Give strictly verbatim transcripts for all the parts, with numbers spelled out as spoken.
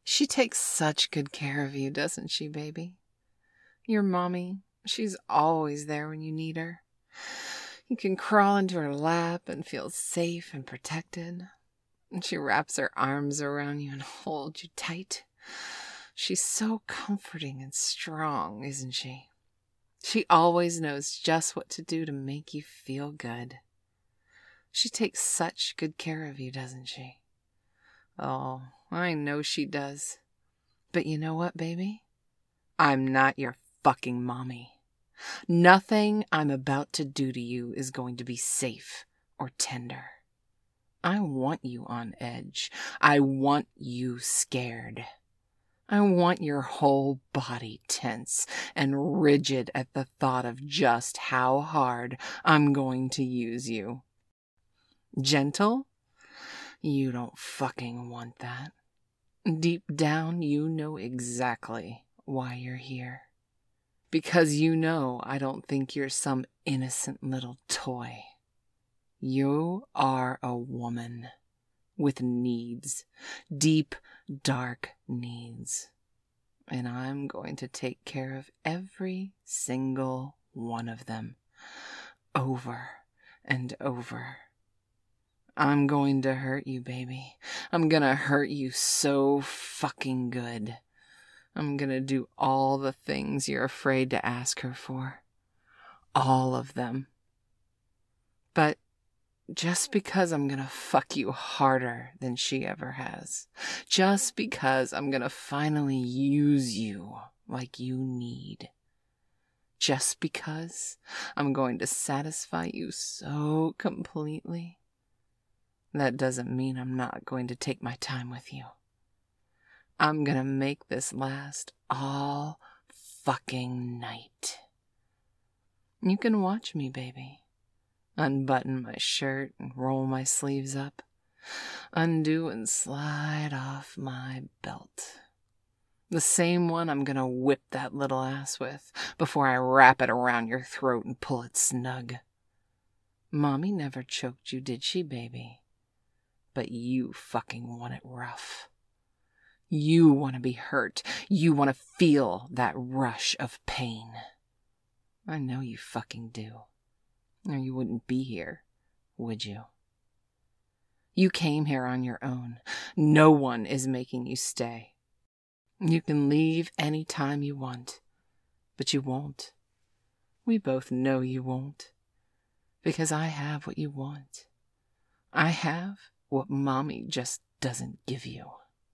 She takes such good care of you, doesn't she, baby? Your mommy, she's always there when you need her. You can crawl into her lap and feel safe and protected. And she wraps her arms around you and holds you tight. She's so comforting and strong, isn't she? She always knows just what to do to make you feel good. She takes such good care of you, doesn't she? Oh, I know she does. But you know what, baby? I'm not your fucking mommy. Nothing I'm about to do to you is going to be safe or tender. I want you on edge. I want you scared. I want your whole body tense and rigid at the thought of just how hard I'm going to use you. Gentle? You don't fucking want that. Deep down, you know exactly why you're here. Because you know I don't think you're some innocent little toy. You are a woman with needs, deep, dark needs. And I'm going to take care of every single one of them, over and over. I'm going to hurt you, baby. I'm gonna hurt you so fucking good. I'm gonna do all the things you're afraid to ask her for. All of them. But just because I'm gonna fuck you harder than she ever has, just because I'm gonna finally use you like you need, just because I'm going to satisfy you so completely, that doesn't mean I'm not going to take my time with you. I'm gonna make this last all fucking night. You can watch me, baby. Unbutton my shirt and roll my sleeves up. Undo and slide off my belt. The same one I'm gonna whip that little ass with before I wrap it around your throat and pull it snug. Mommy never choked you, did she, baby? But you fucking want it rough. You want to be hurt. You want to feel that rush of pain. I know you fucking do. Or you wouldn't be here, would you? You came here on your own. No one is making you stay. You can leave any time you want, but you won't. We both know you won't. Because I have what you want. I have what Mommy just doesn't give you.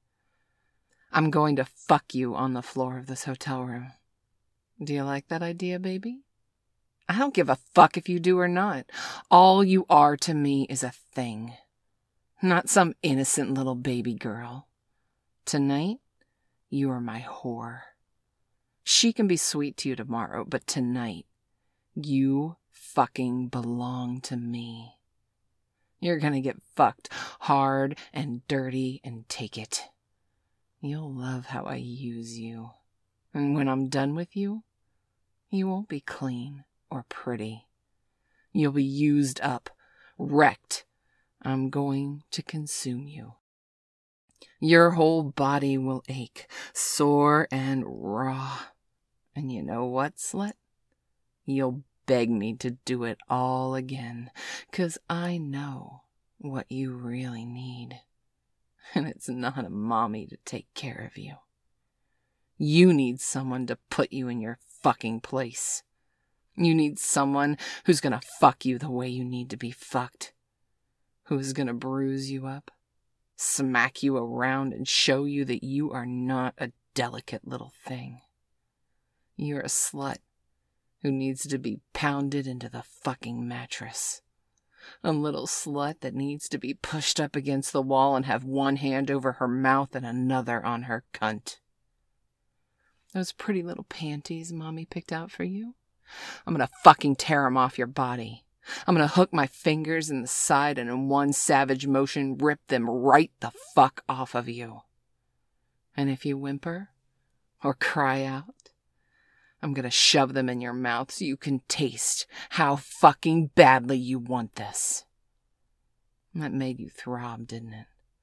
I'm going to fuck you on the floor of this hotel room. Do you like that idea, baby? I don't give a fuck if you do or not. All you are to me is a thing. Not some innocent little baby girl. Tonight, you are my whore. She can be sweet to you tomorrow, but tonight, you fucking belong to me. You're gonna get fucked hard and dirty and take it. You'll love how I use you. And when I'm done with you, you won't be clean or pretty. You'll be used up, wrecked. I'm going to consume you. Your whole body will ache, sore and raw. And you know what, slut? You'll beg me to do it all again, 'cause I know what you really need. And it's not a mommy to take care of you. You need someone to put you in your fucking place. You need someone who's gonna fuck you the way you need to be fucked. Who's gonna bruise you up, smack you around, and show you that you are not a delicate little thing. You're a slut who needs to be pounded into the fucking mattress. A little slut that needs to be pushed up against the wall and have one hand over her mouth and another on her cunt. Those pretty little panties Mommy picked out for you? I'm gonna fucking tear them off your body. I'm gonna hook my fingers in the side and in one savage motion rip them right the fuck off of you. And if you whimper or cry out, I'm gonna shove them in your mouth so you can taste how fucking badly you want this. That made you throb, didn't it?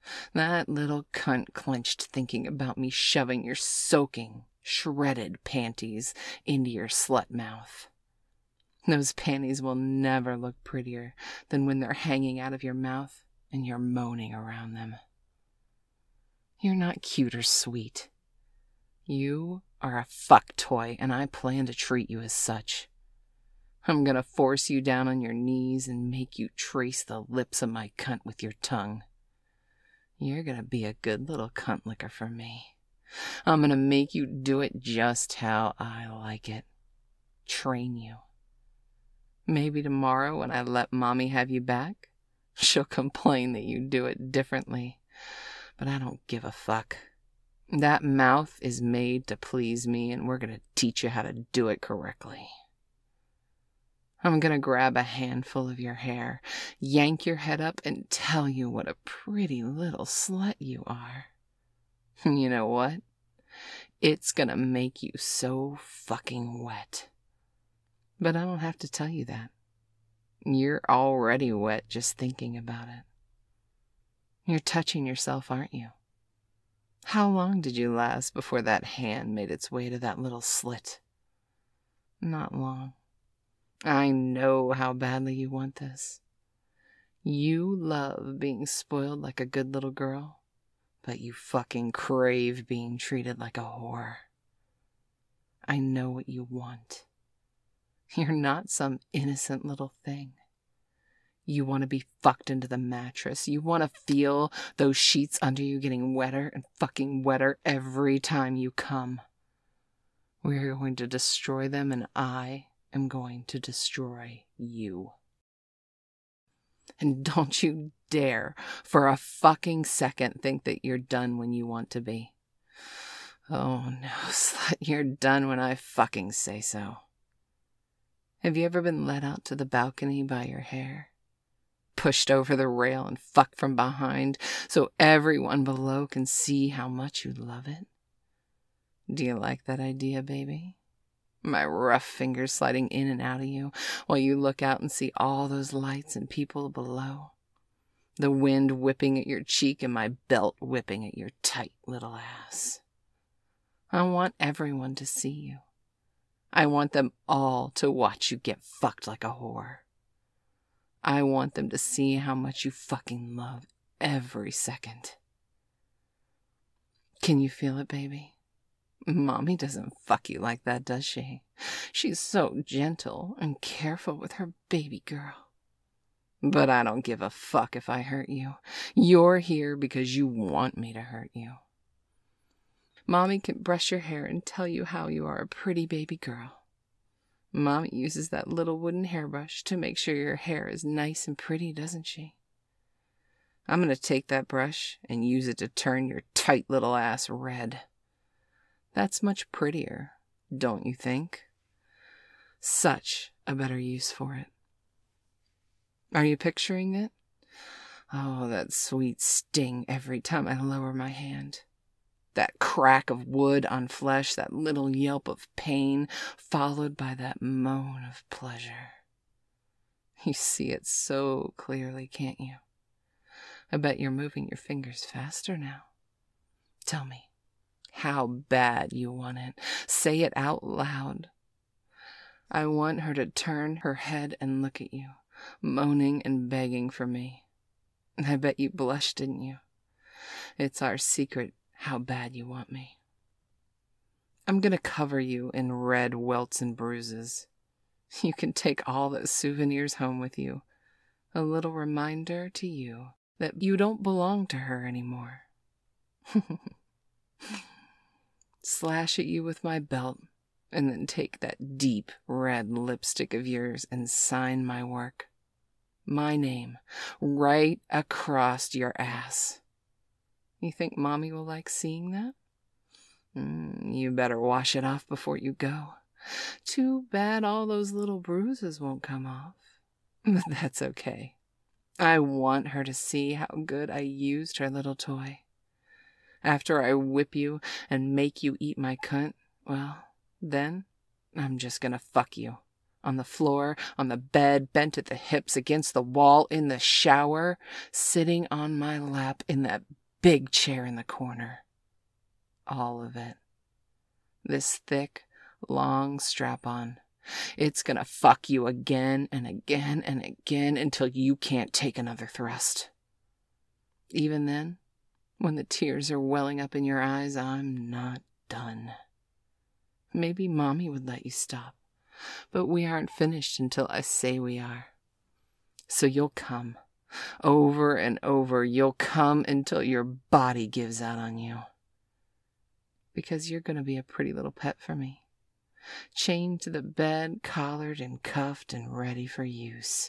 That little cunt clenched thinking about me shoving your soaking, shredded panties into your slut mouth. Those panties will never look prettier than when they're hanging out of your mouth and you're moaning around them. You're not cute or sweet. You are a fuck toy, and I plan to treat you as such. I'm gonna force you down on your knees and make you trace the lips of my cunt with your tongue. You're gonna be a good little cunt licker for me. I'm gonna make you do it just how I like it. Train you. Maybe tomorrow when I let Mommy have you back, she'll complain that you do it differently. But I don't give a fuck. That mouth is made to please me, and we're gonna teach you how to do it correctly. I'm gonna grab a handful of your hair, yank your head up, and tell you what a pretty little slut you are. You know what? It's gonna make you so fucking wet. But I don't have to tell you that. You're already wet just thinking about it. You're touching yourself, aren't you? How long did you last before that hand made its way to that little slit? Not long. I know how badly you want this. You love being spoiled like a good little girl, but you fucking crave being treated like a whore. I know what you want. You're not some innocent little thing. You want to be fucked into the mattress. You want to feel those sheets under you getting wetter and fucking wetter every time you come. We're going to destroy them, and I am going to destroy you. And don't you dare for a fucking second think that you're done when you want to be. Oh no, slut, you're done when I fucking say so. Have you ever been let out to the balcony by your hair? Pushed over the rail and fucked from behind so everyone below can see how much you love it? Do you like that idea, baby? My rough fingers sliding in and out of you while you look out and see all those lights and people below. The wind whipping at your cheek and my belt whipping at your tight little ass. I want everyone to see you. I want them all to watch you get fucked like a whore. I want them to see how much you fucking love every second. Can you feel it, baby? Mommy doesn't fuck you like that, does she? She's so gentle and careful with her baby girl. But I don't give a fuck if I hurt you. You're here because you want me to hurt you. Mommy can brush your hair and tell you how you are a pretty baby girl. Mommy uses that little wooden hairbrush to make sure your hair is nice and pretty, doesn't she? I'm going to take that brush and use it to turn your tight little ass red. That's much prettier, don't you think? Such a better use for it. Are you picturing it? Oh, that sweet sting every time I lower my hand. That crack of wood on flesh, that little yelp of pain, followed by that moan of pleasure. You see it so clearly, can't you? I bet you're moving your fingers faster now. Tell me how bad you want it. Say it out loud. I want her to turn her head and look at you, moaning and begging for me. I bet you blushed, didn't you? It's our secret how bad you want me. I'm gonna cover you in red welts and bruises. You can take all those souvenirs home with you. A little reminder to you that you don't belong to her anymore. Slash at you with my belt, and then take that deep red lipstick of yours and sign my work. My name, right across your ass. You think Mommy will like seeing that? Mm, you better wash it off before you go. Too bad all those little bruises won't come off. But that's okay. I want her to see how good I used her little toy. After I whip you and make you eat my cunt, well, then I'm just gonna fuck you On the floor, on the bed, bent at the hips, against the wall, in the shower, sitting on my lap in that big chair in the corner. All of it. This thick, long strap-on. It's gonna fuck you again and again and again until you can't take another thrust. Even then, when the tears are welling up in your eyes, I'm not done. Maybe Mommy would let you stop, but we aren't finished until I say we are. So you'll come. Over and over, you'll come until your body gives out on you. Because you're gonna be a pretty little pet for me. Chained to the bed, collared and cuffed and ready for use.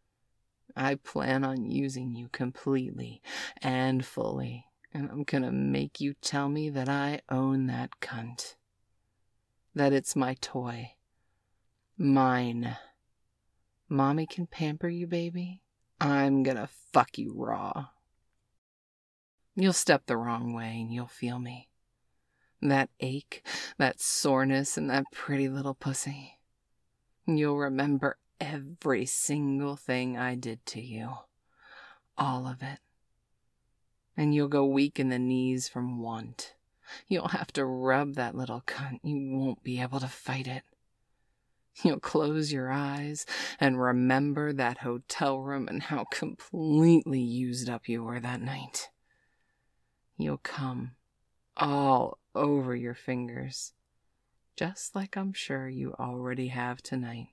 I plan on using you completely and fully, and I'm gonna make you tell me that I own that cunt. That it's my toy. Mine. Mommy can pamper you, baby. I'm gonna fuck you raw. You'll step the wrong way and you'll feel me. That ache, that soreness, and that pretty little pussy. You'll remember every single thing I did to you. All of it. And you'll go weak in the knees from want. You'll have to rub that little cunt. You won't be able to fight it. You'll close your eyes and remember that hotel room and how completely used up you were that night. You'll come all over your fingers, just like I'm sure you already have tonight.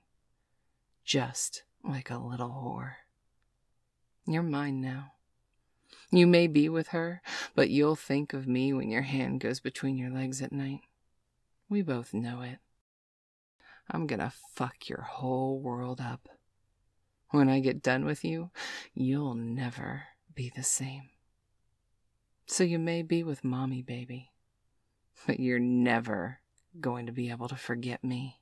Just like a little whore. You're mine now. You may be with her, but you'll think of me when your hand goes between your legs at night. We both know it. I'm gonna fuck your whole world up. When I get done with you, you'll never be the same. So you may be with Mommy, baby, but you're never going to be able to forget me.